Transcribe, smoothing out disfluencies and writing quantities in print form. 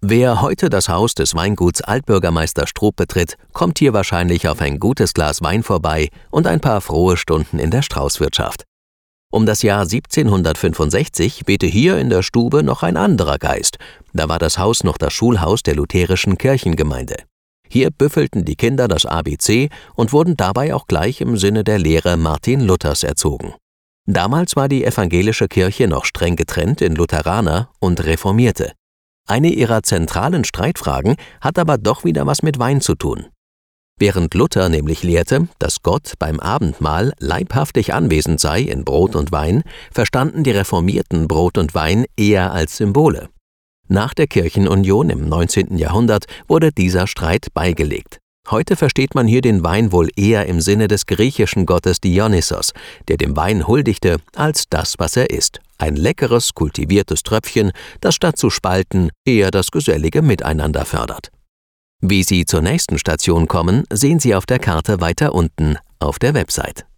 Wer heute das Haus des Weinguts Altbürgermeister Stroop betritt, kommt hier wahrscheinlich auf ein gutes Glas Wein vorbei und ein paar frohe Stunden in der Straußwirtschaft. Um das Jahr 1765 wehte hier in der Stube noch ein anderer Geist. Da war das Haus noch das Schulhaus der lutherischen Kirchengemeinde. Hier büffelten die Kinder das ABC und wurden dabei auch gleich im Sinne der Lehre Martin Luthers erzogen. Damals war die evangelische Kirche noch streng getrennt in Lutheraner und Reformierte. Eine ihrer zentralen Streitfragen hat aber doch wieder was mit Wein zu tun. Während Luther nämlich lehrte, dass Gott beim Abendmahl leibhaftig anwesend sei in Brot und Wein, verstanden die Reformierten Brot und Wein eher als Symbole. Nach der Kirchenunion im 19. Jahrhundert wurde dieser Streit beigelegt. Heute versteht man hier den Wein wohl eher im Sinne des griechischen Gottes Dionysos, der dem Wein huldigte als das, was er ist. Ein leckeres, kultiviertes Tröpfchen, das statt zu spalten eher das gesellige Miteinander fördert. Wie Sie zur nächsten Station kommen, sehen Sie auf der Karte weiter unten auf der Website.